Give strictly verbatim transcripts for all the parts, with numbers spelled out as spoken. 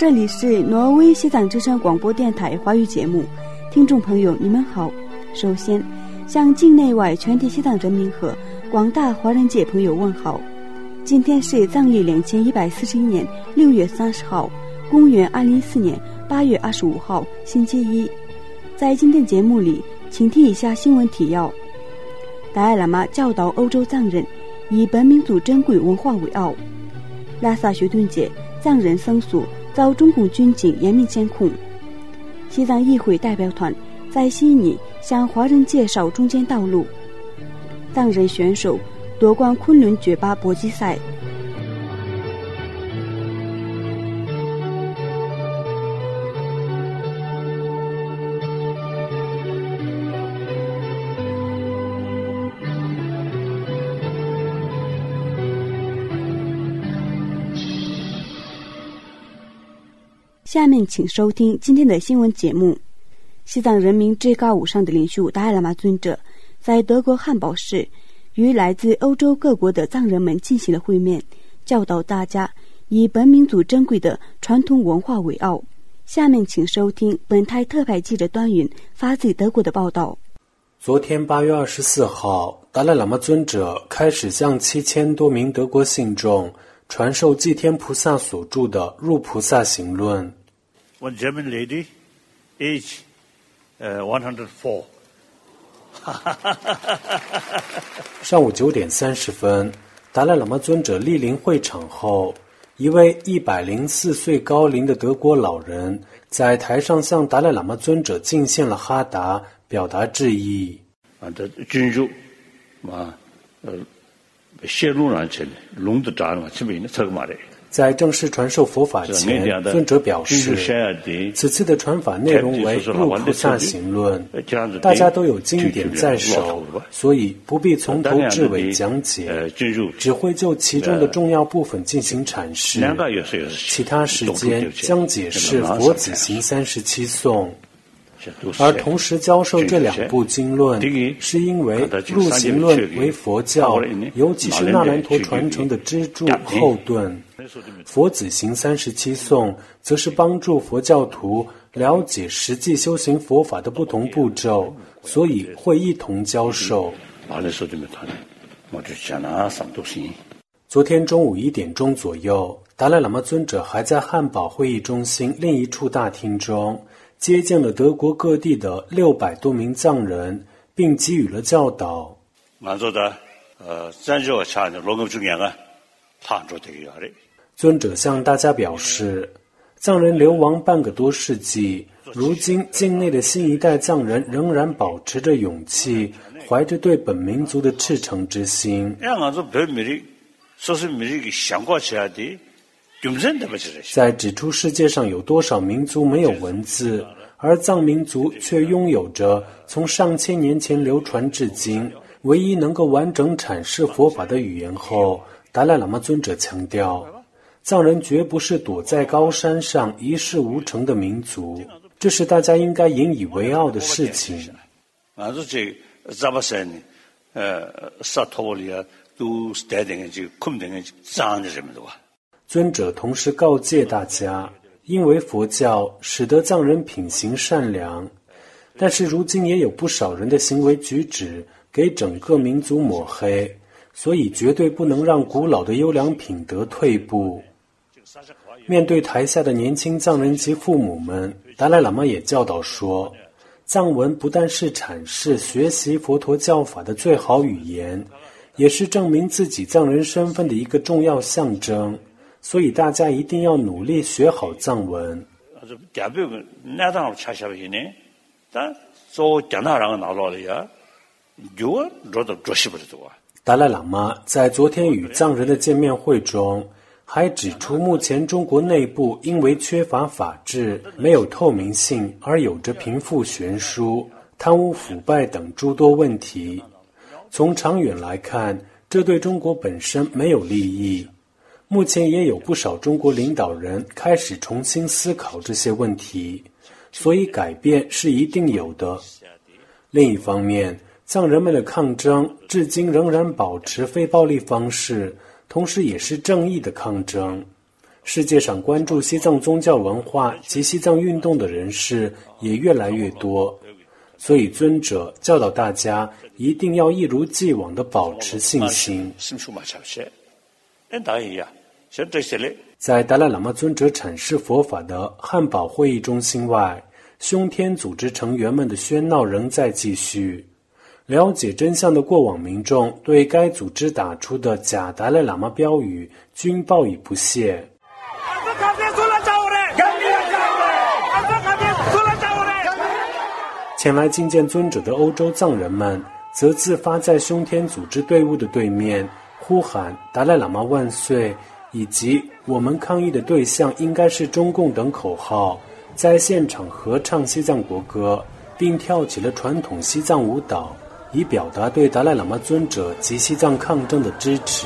这里是挪威西藏之声广播电台华语节目，听众朋友你们好。首先向境内外全体西藏人民和广大华人界朋友问好。今天是藏历两千一百四十一年六月三十号，公元二零一四年八月二十五号，星期一。在今天节目里，请听以下新闻提要：达赖喇嘛教导欧洲藏人以本民族珍贵文化为傲；拉萨学顿节藏人僧俗遭中共军警严密监控；西藏议会代表团在悉尼向华人介绍中间道路；藏人选手夺冠昆仑决拔搏击赛。下面请收听今天的新闻节目。西藏人民至高无上的领袖达赖喇嘛尊者在德国汉堡市与来自欧洲各国的藏人们进行了会面，教导大家以本民族珍贵的传统文化为傲。下面请收听本台特派记者端云发自德国的报道。 昨天八月二十四号，达赖喇嘛尊者开始向七千多名德国信众传授祭天菩萨所著的《入菩萨行论》。 One German lady, age uh, one hundred four. 上午九点三十分，达赖喇嘛尊者莅临会场后，一位一百零四岁高龄的德国老人在台上向达赖喇嘛尊者敬献了哈达，表达致意。 啊，这君主嘛，呃，泄露了这龙的扎嘛，这边的这个嘛的。 在正式传授佛法前，尊者表示，此次的传法内容为入菩萨行论，大家都有经典在手，所以不必从头至尾讲解，只会就其中的重要部分进行阐释，其他时间将解释佛子行三十七颂。而同时教授这两部经论，是因为入行论为佛教，尤其是那兰陀传承的支柱后盾，佛子行三十七颂则是帮助佛教徒了解实际修行佛法的不同步骤，所以会一同教授。昨天中午一点钟左右，达赖喇嘛尊者还在汉堡会议中心另一处大厅中接见了德国各地的六百多名藏人，并给予了教导。尊者向大家表示，藏人流亡半个多世纪，如今境内的新一代藏人仍然保持着勇气，怀着对本民族的赤诚之心。在指出世界上有多少民族没有文字，而藏民族却拥有着从上千年前流传至今唯一能够完整阐释佛法的语言后，达赖喇嘛尊者强调，藏人绝不是躲在高山上一事无成的民族，这是大家应该引以为傲的事情。尊者同时告诫大家，因为佛教使得藏人品行善良，但是如今也有不少人的行为举止给整个民族抹黑，所以绝对不能让古老的优良品德退步。面对台下的年轻藏人及父母们，达赖喇嘛也教导说，藏文不但是阐释学习佛陀教法的最好语言，也是证明自己藏人身份的一个重要象征，所以大家一定要努力学好藏文。达赖喇嘛在昨天与藏人的见面会中还指出，目前中国内部因为缺乏法治、没有透明性而有着贫富悬殊、贪污腐败等诸多问题。从长远来看，这对中国本身没有利益。目前也有不少中国领导人开始重新思考这些问题，所以改变是一定有的。另一方面，藏人们的抗争至今仍然保持非暴力方式，同时也是正义的抗争。 世界上关注西藏宗教文化及西藏运动的人士也越来越多，所以尊者教导大家一定要一如既往地保持信心。在达赖喇嘛尊者阐释佛法的汉堡会议中心外，凶天组织成员们的喧闹仍在继续。了解真相的过往民众对该组织打出的假达赖喇嘛标语均报以不屑。前来觐见尊者的欧洲藏人们则自发在凶天组织队伍的对面呼喊达赖喇嘛万岁以及我们抗议的对象应该是中共等口号，在现场合唱西藏国歌，并跳起了传统西藏舞蹈，以表达对达赖喇嘛尊者及西藏抗争的支持。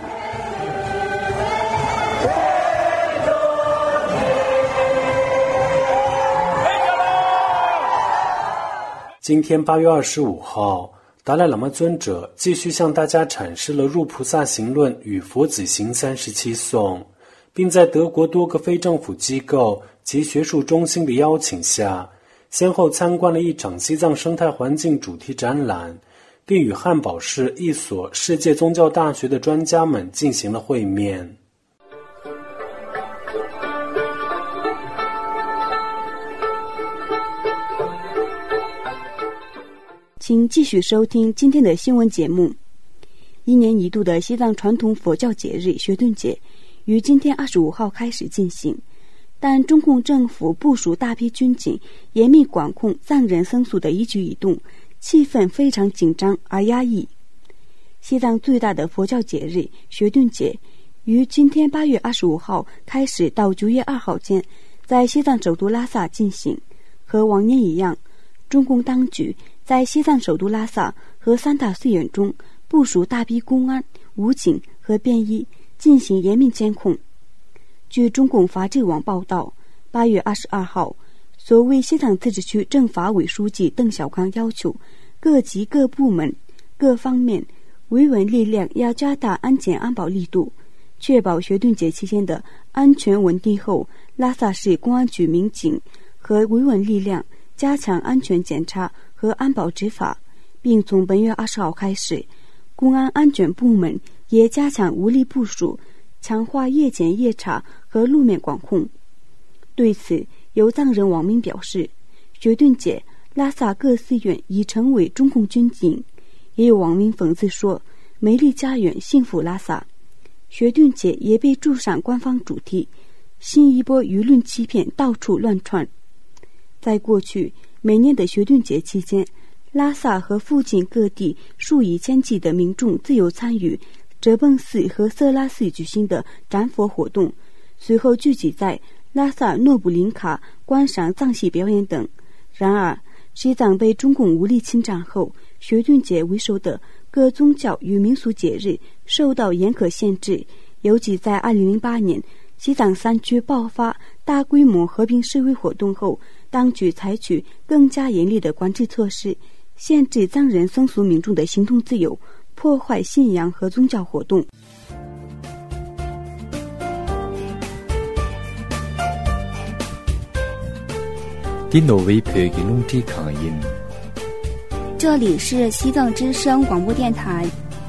今天八月二十五号，达赖喇嘛尊者继续向大家阐释了《入菩萨行论》与《佛子行三十七颂》，并在德国多个非政府机构及学术中心的邀请下，先后参观了一场西藏生态环境主题展览，并与汉堡市一所世界宗教大学的专家们进行了会面。 请继续收听今天的新闻节目。一年一度的西藏传统佛教节日雪顿节于今天二十五号开始进行，但中共政府部署大批军警，严密管控藏人僧俗的一举一动，气氛非常紧张而压抑。西藏最大的佛教节日雪顿节于今天八月二十五号开始到九月二号间，在西藏首都拉萨进行。和往年一样，中共当局在西藏首都拉萨和三大寺院中部署大批公安、武警和便衣，进行严密监控。据中共法制网报道，八月二十二号，所谓西藏自治区政法委书记邓小康要求各级各部门、各方面维稳力量要加大安检安保力度，确保雪顿节期间的安全稳定后，拉萨市公安局民警和维稳力量加强安全检查和安保执法，并从本月二十号开始，公安安检部门也加强武力部署，强化夜检夜查和路面管控。对此，有藏人网民表示，雪顿节拉萨各寺院已成为中共军警。也有网民讽刺说，美丽家园，幸福拉萨。雪顿节也被注上官方主题，新一波舆论欺骗到处乱窜。在过去每年的雪顿节期间，拉萨和附近各地数以千计的民众自由参与哲蚌寺和色拉寺举行的斩佛活动，随后聚集在拉萨诺布林卡观赏藏戏表演等。然而，西藏被中共武力侵占后，雪顿节为首的各宗教与民俗节日受到严格限制，尤其在二零零八年西藏山区爆发大规模和平示威活动后，当局采取更加严厉的管制措施，限制藏人僧俗民众的行动自由，破坏信仰和宗教活动。 这里是西藏之声广播电台。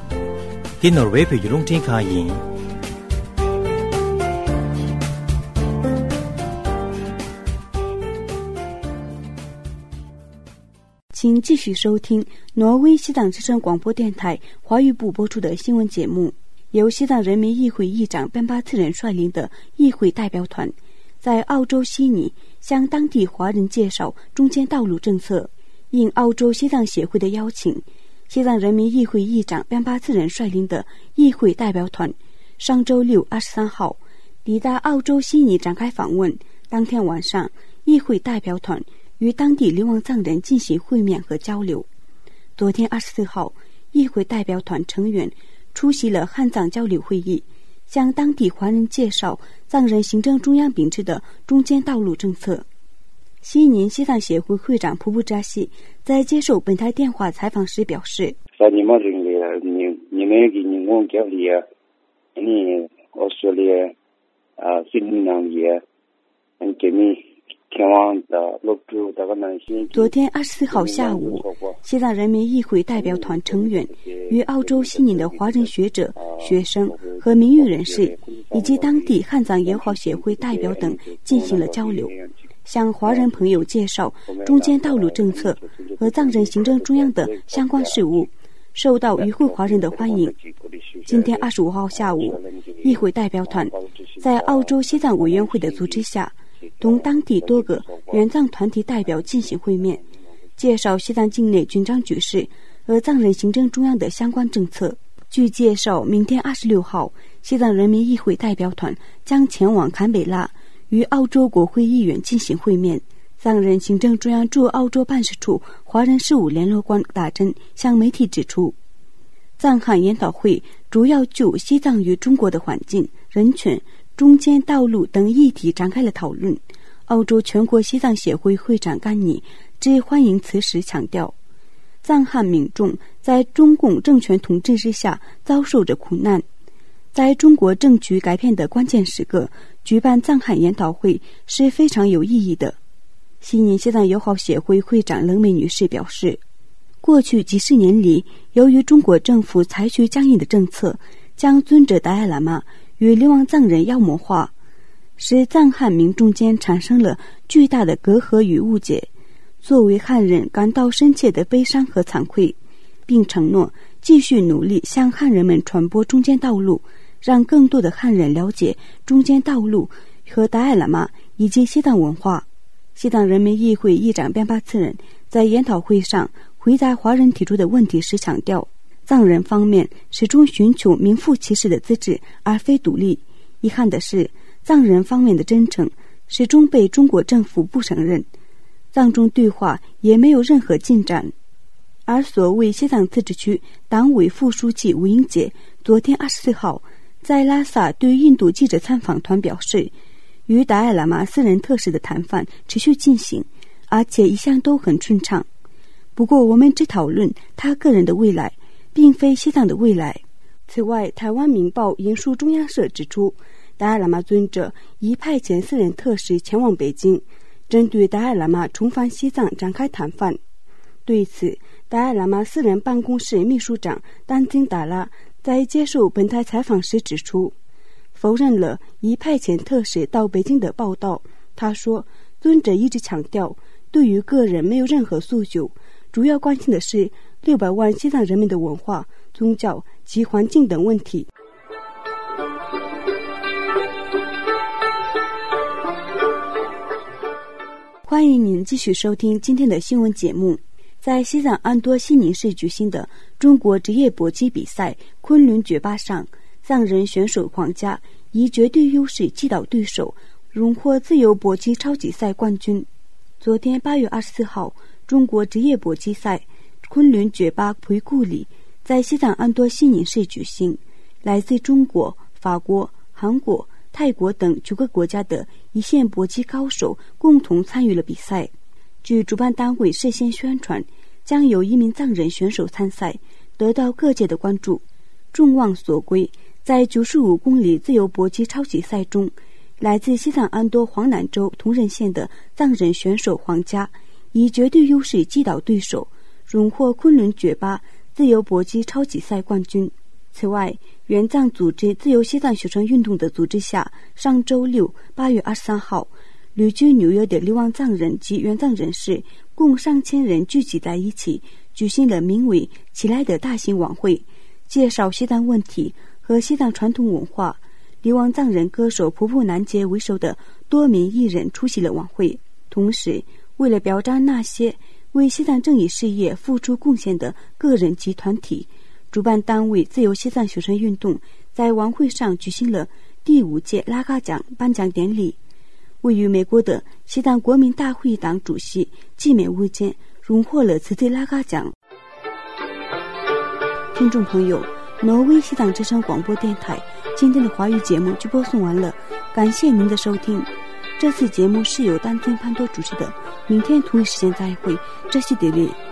请继续收听挪威西藏之声广播电台华语部播出的新闻节目。由西藏人民议会议长班巴次仁率领的议会代表团在澳洲悉尼向当地华人介绍中间道路政策。应澳洲西藏协会的邀请，西藏人民议会议长班巴次仁率领的议会代表团上周六二十三号抵达澳洲悉尼展开访问。当天晚上，议会代表团与当地流亡藏人进行会面和交流。昨天二十四号，议会代表团成员出席了汉藏交流会议，向当地华人介绍藏人行政中央秉持的中间道路政策。悉尼西藏协会会长普布扎西在接受本台电话采访时表示， 啊，新疆也很给力。 昨天二十四号下午，西藏人民议会代表团成员与澳洲悉尼的华人学者、学生和名誉人士，以及当地汉藏友好协会代表等进行了交流，向华人朋友介绍中间道路政策和藏人行政中央的相关事务，受到与会华人的欢迎。今天二十五号下午，议会代表团在澳洲西藏委员会的组织下，同当地多个援藏团体代表进行会面，介绍西藏境内紧张局势和藏人行政中央的相关政策。据介绍，明天二十六号，西藏人民议会代表团将前往坎贝拉，与澳洲国会议员进行会面。藏人行政中央驻澳洲办事处华人事务联络官大珍向媒体指出，藏汉研讨会主要就西藏与中国的环境、人权、中间道路等议题展开了讨论。澳洲全国西藏协会会长甘尼致欢迎辞时强调，藏汉民众在中共政权统治之下遭受着苦难，在中国政局改变的关键时刻举办藏汉研讨会是非常有意义的。悉尼西藏友好协会会长冷美女士表示，过去几十年里，由于中国政府采取僵硬的政策，将尊者达赖喇嘛与流亡藏人妖魔化，使藏汉民众间产生了巨大的隔阂与误解。作为汉人，感到深切的悲伤和惭愧，并承诺继续努力向汉人们传播中间道路，让更多的汉人了解中间道路和达赖喇嘛以及西藏文化。西藏人民议会议长边巴次仁在研讨会上回答华人提出的问题时强调，藏人方面始终寻求名副其实的自治而非独立。遗憾的是，藏人方面的真诚始终被中国政府不承认，藏中对话也没有任何进展。而所谓西藏自治区党委副书记吴英杰昨天二十四号在拉萨对印度记者参访团表示，与达赖喇嘛私人特使的谈判持续进行，而且一向都很顺畅。不过我们只讨论他个人的未来，并非西藏的未来。此外，台湾民报引述中央社指出，达赖喇嘛尊者已派遣私人特使前往北京，针对达赖喇嘛重返西藏展开谈判。对此，达赖喇嘛私人办公室秘书长丹津达拉在接受本台采访时指出，否认了已派遣特使到北京的报道。他说，尊者一直强调，对于个人没有任何诉求，主要关心的是六百万西藏人民的文化、宗教及环境等问题。欢迎您继续收听今天的新闻节目。在西藏安多西宁市举行的中国职业搏击比赛昆仑决霸上，藏人选手黄佳以绝对优势击倒对手，荣获自由搏击超级赛冠军。昨天八月二十四号，中国职业搏击赛昆仑决霸回顾礼在西藏安多西宁市举行，来自中国、法国、韩国、泰国等九个国家的一线搏击高手共同参与了比赛。据主办单位事先宣传，将有一名藏人选手参赛，得到各界的关注。众望所归，在九十五公里自由搏击超级赛中，来自西藏安多黄南州同仁县的藏人选手黄佳以绝对优势击倒对手，荣获昆仑决霸自由搏击超级赛冠军。此外，援藏组织自由西藏学生运动的组织下，上周六八月二十三号，旅居纽约的流亡藏人及援藏人士共上千人聚集在一起，举行了名为“起来”的大型晚会，介绍西藏问题和西藏传统文化。流亡藏人歌手普普南杰为首的多名艺人出席了晚会。同时，为了表彰那些为西藏正义事业付出贡献的个人及团体，主办单位自由西藏学生运动在晚会上举行了第五届拉嘎奖颁奖典礼。位于美国的西藏国民大会党主席季美乌坚荣获了此次拉嘎奖。听众朋友，挪威西藏之声广播电台今天的华语节目就播送完了，感谢您的收听。这次节目是由丹津潘多主持的，明天同一时间再会，这是迪丽。